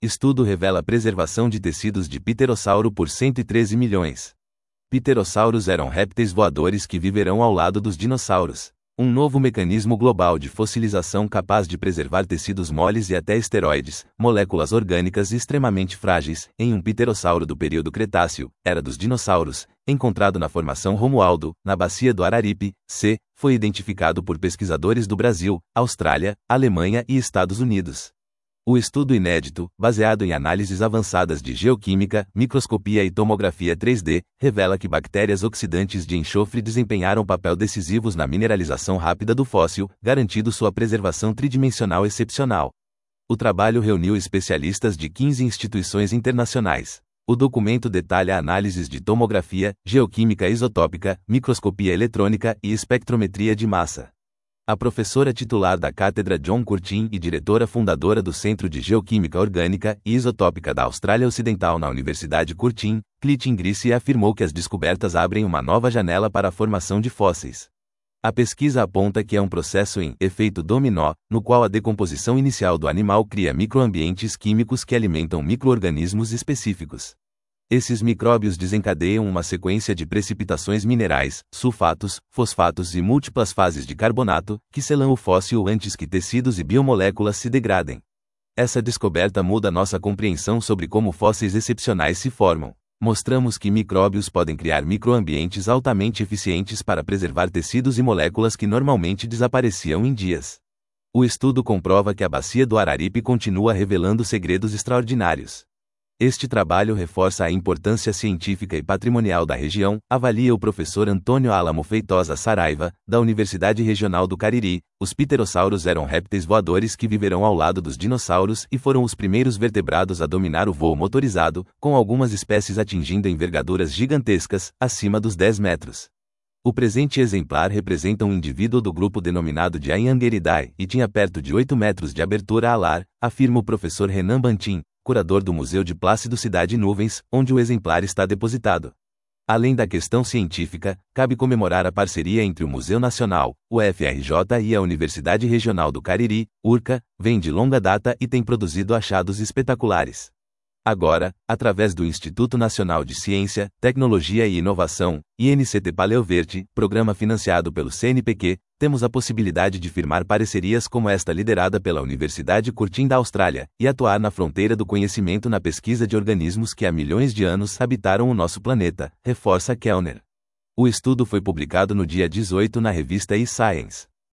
Estudo revela preservação de tecidos de pterossauro por 113 milhões. Pterossauros eram répteis voadores que viverão ao lado dos dinossauros. Um novo mecanismo global de fossilização capaz de preservar tecidos moles e até esteroides, moléculas orgânicas extremamente frágeis, em um pterossauro do período Cretáceo, era dos dinossauros, encontrado na Formação Romualdo, na Bacia do Araripe, foi identificado por pesquisadores do Brasil, Austrália, Alemanha e Estados Unidos. O estudo inédito, baseado em análises avançadas de geoquímica, microscopia e tomografia 3D, revela que bactérias oxidantes de enxofre desempenharam papel decisivos na mineralização rápida do fóssil, garantindo sua preservação tridimensional excepcional. O trabalho reuniu especialistas de 15 instituições internacionais. O documento detalha análises de tomografia, geoquímica isotópica, microscopia eletrônica e espectrometria de massa. A professora titular da Cátedra John Curtin e diretora fundadora do Centro de Geoquímica Orgânica e Isotópica da Austrália Ocidental na Universidade Curtin, Clinton Grice, afirmou que as descobertas abrem uma nova janela para a formação de fósseis. A pesquisa aponta que é um processo em efeito dominó, no qual a decomposição inicial do animal cria microambientes químicos que alimentam micro-organismos específicos. Esses micróbios desencadeiam uma sequência de precipitações minerais, sulfatos, fosfatos e múltiplas fases de carbonato, que selam o fóssil antes que tecidos e biomoléculas se degradem. Essa descoberta muda nossa compreensão sobre como fósseis excepcionais se formam. Mostramos que micróbios podem criar microambientes altamente eficientes para preservar tecidos e moléculas que normalmente desapareciam em dias. O estudo comprova que a Bacia do Araripe continua revelando segredos extraordinários. Este trabalho reforça a importância científica e patrimonial da região, avalia o professor Antônio Álamo Feitosa Saraiva, da Universidade Regional do Cariri. Os pterossauros eram répteis voadores que viverão ao lado dos dinossauros e foram os primeiros vertebrados a dominar o voo motorizado, com algumas espécies atingindo envergaduras gigantescas, acima dos 10 metros. O presente exemplar representa um indivíduo do grupo denominado de Anhangeridae e tinha perto de 8 metros de abertura alar, afirma o professor Renan Bantin, curador do Museu de Plácido Cidade Nuvens, onde o exemplar está depositado. Além da questão científica, cabe comemorar a parceria entre o Museu Nacional, o FRJ e a Universidade Regional do Cariri, URCA, vem de longa data e tem produzido achados espetaculares. Agora, através do Instituto Nacional de Ciência, Tecnologia e Inovação, INCT Paleoverde, programa financiado pelo CNPq, temos a possibilidade de firmar parcerias como esta liderada pela Universidade Curtin da Austrália, e atuar na fronteira do conhecimento na pesquisa de organismos que há milhões de anos habitaram o nosso planeta, reforça Kellner. O estudo foi publicado no dia 18 na revista eScience.